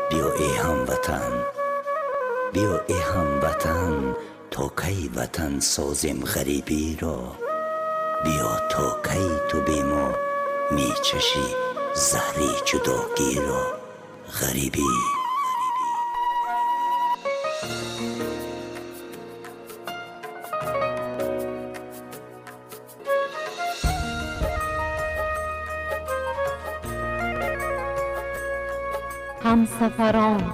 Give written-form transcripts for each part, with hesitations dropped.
بیا ای هموطن، بیا ای هموطن، تا کی وطن سازیم غریبی را؟ بیا تا کی تو بی ما می چشی زهری جداگی را؟ غریبی همسفران.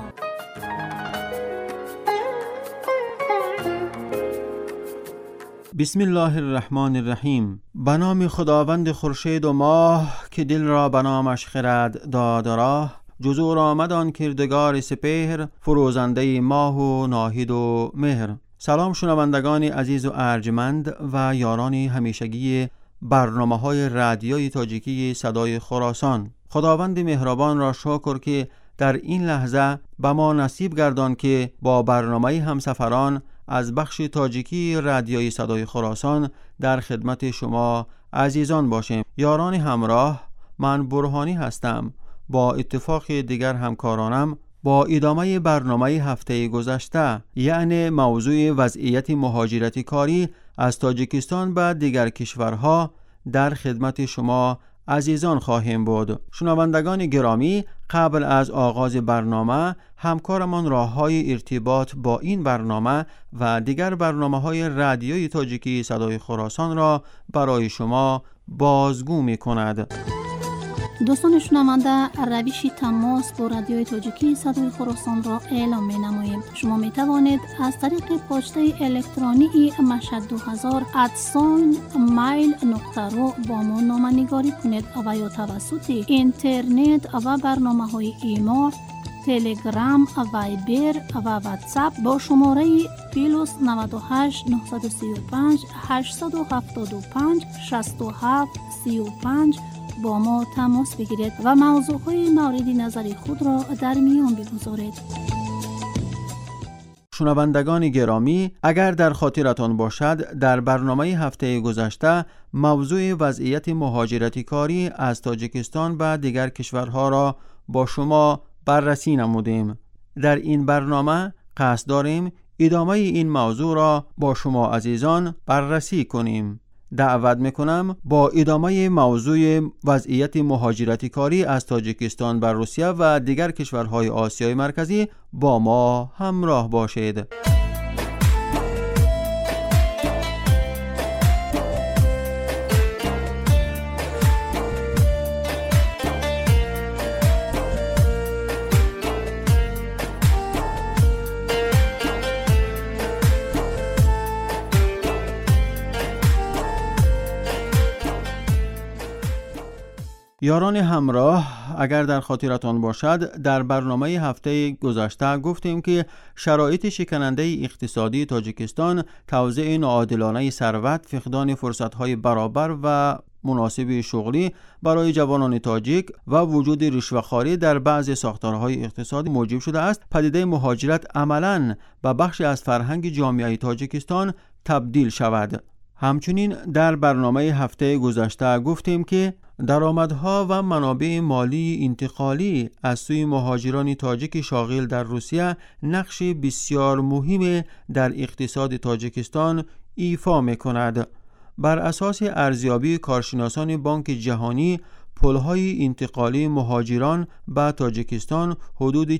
بسم الله الرحمن الرحیم. به نام خداوند خورشید و ماه که دل را به نامش خرد داد راه. جزور آمد آن کردگار سپهر، فروزنده ماه و ناهید و مهر. سلام شنوندگان عزیز و ارجمند و یاران همیشگی برنامه‌های رادیوی تاجیکی صدای خراسان. خداوند مهربان را شکر که در این لحظه به ما نصیب گردان که با برنامه همسفران از بخش تاجیکی رادیوی صدای خراسان در خدمت شما عزیزان باشیم. یاران همراه، من برهانی هستم. با اتفاق دیگر همکارانم با ادامه برنامه هفته گذشته، یعنی موضوع وضعیت مهاجرتی کاری از تاجیکستان به دیگر کشورها، در خدمت شما عزیزان خواهیم بود. شنوندگان گرامی، قبل از آغاز برنامه همکارمان راه‌های ارتباط با این برنامه و دیگر برنامه‌های رادیوی تاجیکی صدای خراسان را برای شما بازگو می‌کند. دوستان شنونده، روش تماس با رادیوی تاجیکی صدای خراسان را اعلام می‌نماییم. شما می‌توانید از طریق پسته الکترونیکی mashhad2000@mail.ru با ما نامه‌نگاری کنید و یا توسط اینترنت و برنامه‌های ایما، تلگرام، وایبر و واتساپ با شماره +98 935 875 67 35 با ما تماس بگیرید و موضوعهای مورد نظر خود را در میان بگذارید. شنوندگان گرامی، اگر در خاطرتان باشد، در برنامه هفته گذشته موضوع وضعیت مهاجرتی کاری از تاجیکستان به دیگر کشورها را با شما بررسی نمودیم. در این برنامه قصد داریم ادامه این موضوع را با شما عزیزان بررسی کنیم. دعوت میکنم با ادامه موضوع وضعیت مهاجرتی کاری از تاجیکستان به روسیه و دیگر کشورهای آسیای مرکزی با ما همراه باشید. یاران همراه، اگر در خاطرتان باشد، در برنامه هفته گذشته گفتیم که شرایط شکننده اقتصادی تاجیکستان، توزیع ناعادلانه ثروت، فقدان فرصت‌های برابر و مناسب شغلی برای جوانان تاجیک و وجود رشوه‌خواری در بعضی ساختارهای اقتصادی موجب شده است پدیده مهاجرت عملاً به بخشی از فرهنگ جامعه تاجیکستان تبدیل شود. همچنین در برنامه هفته گذشته گفتیم که درآمدها و منابع مالی انتقالی از سوی مهاجران تاجیک شاغل در روسیه نقش بسیار مهم در اقتصاد تاجیکستان ایفا می‌کند. بر اساس ارزیابی کارشناسان بانک جهانی، پل‌های انتقالی مهاجران به تاجیکستان حدود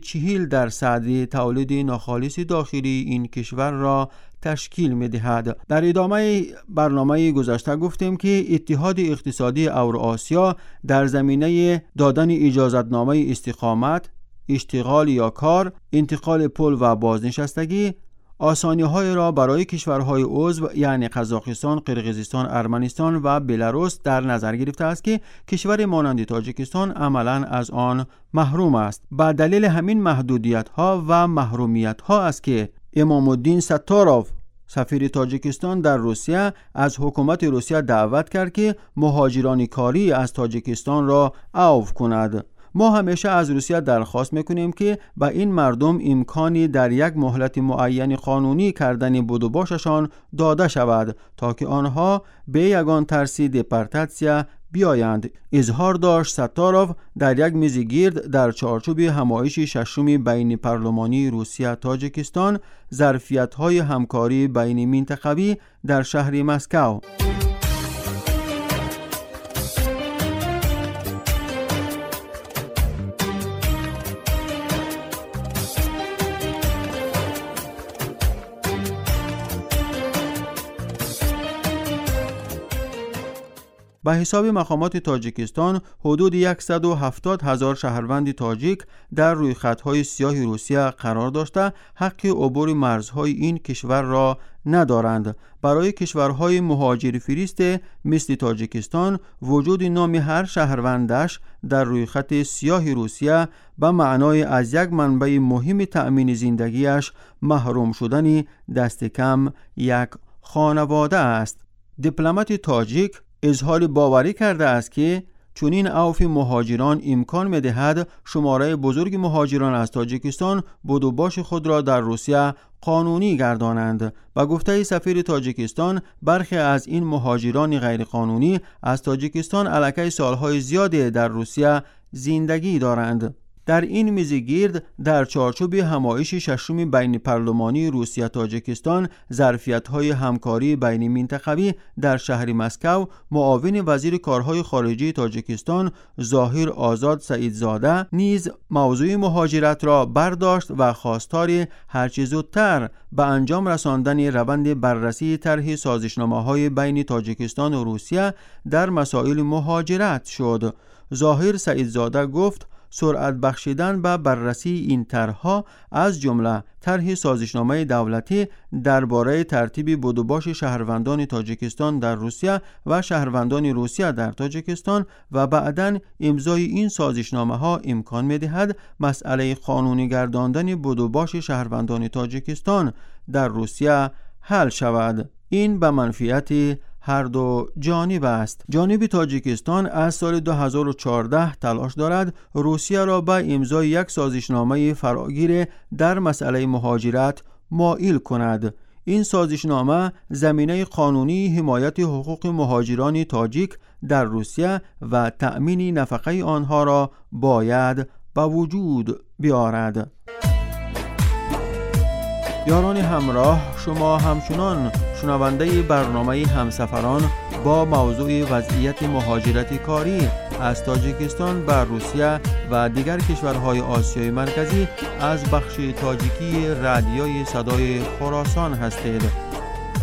40% تولید ناخالص داخلی این کشور را تشکیل می‌دهد. در ادامه برنامه گذشته گفتیم که اتحاد اقتصادی اوراسیا در زمینه دادن اجازتنامه استقامت، اشتغال یا کار، انتقال پول و بازنشستگی آسانی‌های را برای کشورهای عضو یعنی قزاقستان، قرقیزستان، ارمنستان و بلاروس در نظر گرفته است که کشور مانند تاجیکستان عملاً از آن محروم است. به دلیل همین محدودیت‌ها و محرومیت‌ها است که امام الدین ستاروف، سفیر تاجیکستان در روسیه، از حکومت روسیه دعوت کرد که مهاجران کاری از تاجیکستان را عفو کند. ما همیشه از روسیه درخواست میکنیم که به این مردم امکانی در یک مهلت معین قانونی کردن بود و باششان داده شود تا که آنها به یگان ترس دپارتاسیا بیایند. اظهار داشت ستاروف در یک میز گرد در چارچوب همایش ششم بین پارلمانی روسیه تاجیکستان، ظرفیت‌های همکاری بین منطقوی در شهر مسکو. به حساب مقامات تاجیکستان حدود 170,000 شهروند تاجیک در روی خطهای سیاه روسیه قرار داشته حق عبور مرزهای این کشور را ندارند. برای کشورهای مهاجر فریست مثل تاجیکستان وجود نام هر شهروندش در روی خط سیاه روسیه به معنای از یک منبع مهم تأمین زندگیش محروم شدن دست کم یک خانواده است. دیپلمات تاجیک اظهار باوری کرده است که چون این عوف مهاجران امکان می‌دهد شماره بزرگ مهاجران از تاجیکستان بدوباش خود را در روسیه قانونی گردانند. با گفته سفیر تاجیکستان برخی از این مهاجران غیرقانونی از تاجیکستان علاقه سالهای زیادی در روسیه زندگی دارند. در این میزگرد در چارچوب همایش ششم بین پارلمانی روسیه تاجیکستان، ظرفیت‌های همکاری بین منطقوی در شهر مسکو، معاون وزیر کارهای خارجه تاجیکستان ظاهر آزاد سعیدزاده نیز موضوع مهاجرت را برداشت و خواستار هرچه زودتر به انجام رساندن روند بررسی طرح سازشنامه‌های بین تاجیکستان و روسیه در مسائل مهاجرت شد. ظاهر سعیدزاده گفت سرعت بخشیدن به بررسی این طرح‌ها از جمله طرح سازشنامه دولتی درباره ترتیب بدوباش شهروندان تاجیکستان در روسیه و شهروندان روسیه در تاجیکستان و بعداً امضای این سازشنامه‌ها امکان می‌دهد مسئله قانونی گرداندن بدوباش شهروندان تاجیکستان در روسیه حل شود. این به منفعت هر دو جانب است. جانب تاجیکستان از سال 2014 تلاش دارد روسیه را به امضای یک سازشنامه فراگیر در مسئله مهاجرت مائل کند. این سازشنامه زمینه قانونی حمایت حقوق مهاجران تاجیک در روسیه و تأمین نفقه آنها را باید به وجود بیارد. یاران همراه، شما همچنان شنونده برنامه همسفران با موضوع وضعیت مهاجرت کاری از تاجیکستان به روسیه و دیگر کشورهای آسیای مرکزی از بخش تاجیکی رادیوی صدای خراسان هستید.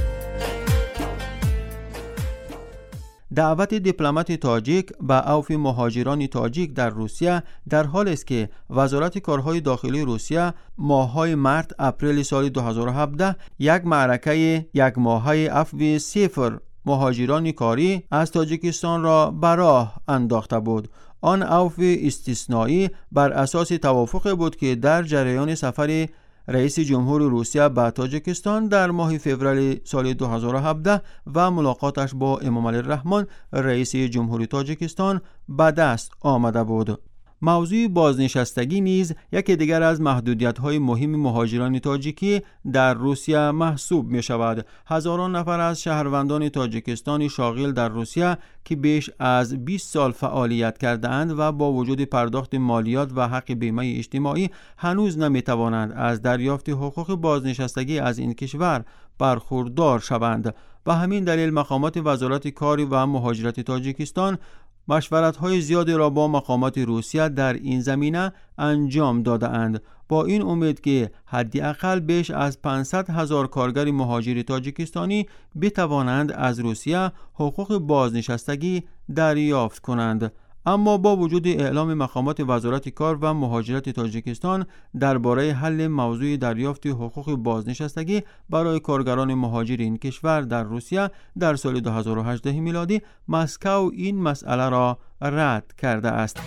دعوت دیپلمات تاجیک به عفو مهاجران تاجیک در روسیه در حال است که وزارت کارهای داخلی روسیه ماه‌های مارس اپریل سال 2017 یک معرکه یک ماهه عفو صفر مهاجران کاری از تاجیکستان را به راه انداخته بود. آن عفو استثنایی بر اساس توافق بود که در جریان سفر رئیس جمهور روسیه به تاجیکستان در ماه فوریه سال 2017 و ملاقاتش با امام علی الرحمن رئیس جمهور تاجیکستان به دست آمده بود. موضوع بازنشستگی نیز یکی دیگر از محدودیت‌های مهم مهاجران تاجیکی در روسیه محسوب می‌شود. هزاران نفر از شهروندان تاجیکستانی شاغل در روسیه که بیش از 20 سال فعالیت کرده‌اند و با وجود پرداخت مالیات و حق بیمه اجتماعی هنوز نمی‌توانند از دریافت حقوق بازنشستگی از این کشور برخوردار شوند. به همین دلیل مقامات وزارت کار و مهاجرت تاجیکستان مشورت‌های زیادی را با مقامات روسیه در این زمینه انجام داده‌اند با این امید که حداقل بیش از 500,000 کارگر مهاجر تاجیکستانی بتوانند از روسیه حقوق بازنشستگی دریافت کنند. اما با وجود اعلام مقامات وزارت کار و مهاجرت تاجیکستان درباره حل موضوع دریافت حقوق بازنشستگی برای کارگران مهاجر این کشور در روسیه در سال 2018 میلادی، مسکو این مسئله را رد کرده است.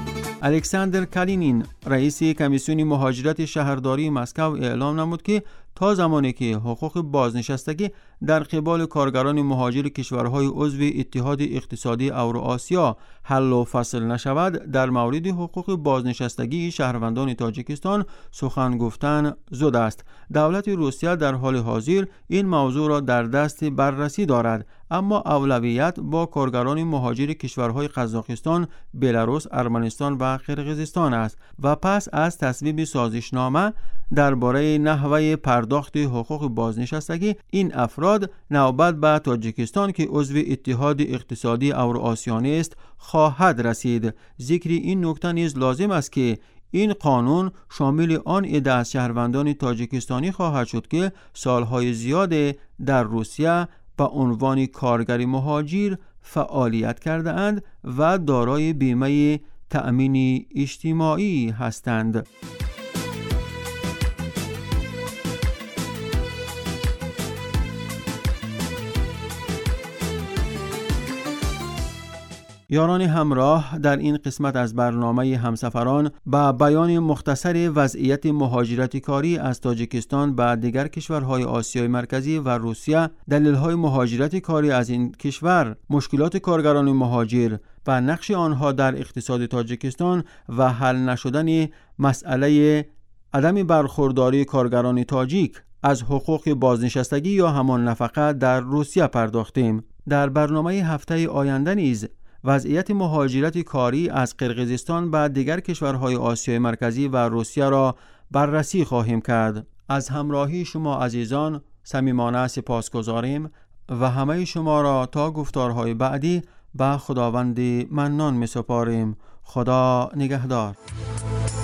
الکساندر کالینین رئیس کمیسیون مهاجرت شهرداری مسکو اعلام نمود که تا زمانی که حقوق بازنشستگی در قبال کارگران مهاجر کشورهای عضو اتحاد اقتصادی اوراسیا حل و فصل نشود، در مورد حقوق بازنشستگی شهروندان تاجیکستان سخن گفتن زود است. دولت روسیه در حال حاضر این موضوع را در دست بررسی دارد، اما اولویت با کارگران مهاجر کشورهای قزاقستان، بلاروس، ارمنستان و قرقیزستان است و پس از تصویب سازشنامه درباره نحوه پرداخت حقوق بازنشستگی این افراد، نوبت به تاجیکستان که عضو اتحاد اقتصادی اوراسیایی است خواهد رسید. ذکر این نکته نیز لازم است که این قانون شامل آن عده از شهروندان تاجیکستانی خواهد شد که سالهای زیاد در روسیه به عنوان کارگر مهاجر فعالیت کرده اند و دارای بیمه تأمین اجتماعی هستند. یاران همراه، در این قسمت از برنامه همسفران با بیان مختصر وضعیت مهاجرت کاری از تاجیکستان به دیگر کشورهای آسیای مرکزی و روسیه، دلایل مهاجرت کاری از این کشور، مشکلات کارگران مهاجر و نقش آنها در اقتصاد تاجیکستان و حل نشدن مسئله عدم برخورداری کارگران تاجیک از حقوق بازنشستگی یا همان نفقه در روسیه پرداختیم. در برنامه هفته آینده نیز وضعیت مهاجرت کاری از قرقیزستان به دیگر کشورهای آسیای مرکزی و روسیه را بررسی خواهیم کرد. از همراهی شما عزیزان صمیمانه سپاسگزاریم و همه شما را تا گفتارهای بعدی به خداوند منان می‌سپاریم. خدا نگهدار.